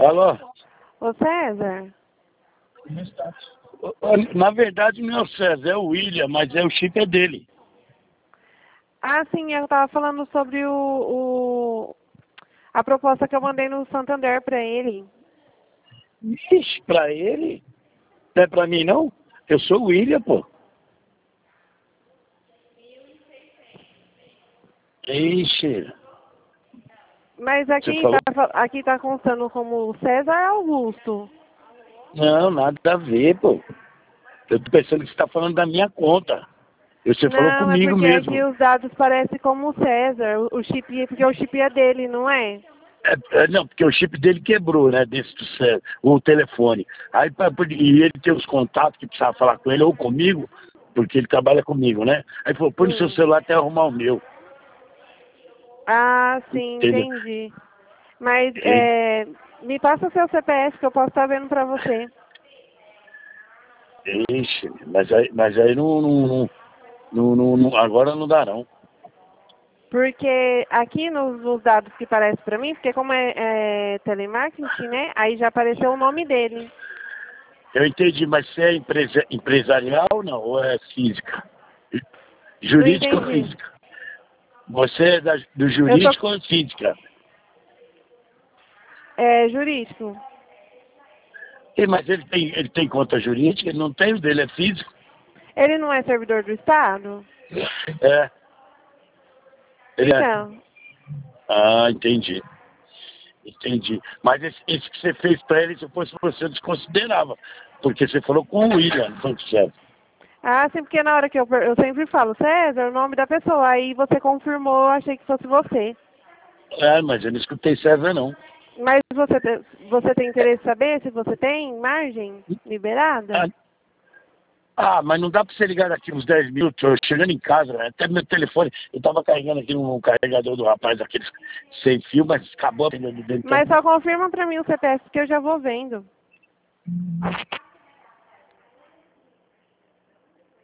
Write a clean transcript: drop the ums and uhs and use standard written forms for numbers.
Alô? Ô César? Na verdade não é o César, é o William, mas o chip é dele. Ah, sim, eu tava falando sobre a proposta que eu mandei no Santander pra ele. Ixi, pra ele? Não é pra mim não? Eu sou o William, pô. Ixi. Mas Você aqui falou? aqui tá constando como César Augusto. Não, nada a ver, pô. Eu tô pensando que você tá falando da minha conta. Você falou Não, é comigo porque aqui mesmo. os dados parecem como César. O chip, porque o chip é dele, não é? Não, porque o chip dele quebrou, né? Desse do César, o telefone. Aí, e ele tem os contatos que precisava falar com ele ou comigo, porque ele trabalha comigo, né? Aí falou, põe no seu celular até arrumar o meu. Ah, sim, Entendeu? entendi. Mas E- me passa o seu CPF que eu posso estar vendo pra você. Ixi, mas aí agora não dá não. Porque aqui nos dados que parece pra mim, porque como é telemarketing, né? Aí já apareceu o nome dele. Eu entendi, mas você é empresarial ou não? Ou é física? Não Jurídica ou entendi. física? Você é do Eu sou jurídico ou física? jurídico. Mas ele tem conta jurídica, ele não tem, o dele é físico. Ele não é servidor do Estado? É, ele é. Então, Ah, entendi. Entendi. Mas esse que você fez pra ele, se fosse você, eu desconsiderava. Porque você falou com o William, não foi com o César. sim, porque na hora que eu sempre falo, César, o nome da pessoa, aí você confirmou, eu achei que fosse você. Mas eu não escutei César, não. Mas você tem interesse em saber se você tem margem liberada? Ah, mas não dá pra você ligar daqui uns 10 minutos, eu chegando em casa, né? Até meu telefone, eu tava carregando aqui no carregador do rapaz, aqueles sem fio, mas acabou a pilha do dele. Então, Mas só confirma pra mim o CPF que eu já vou vendo.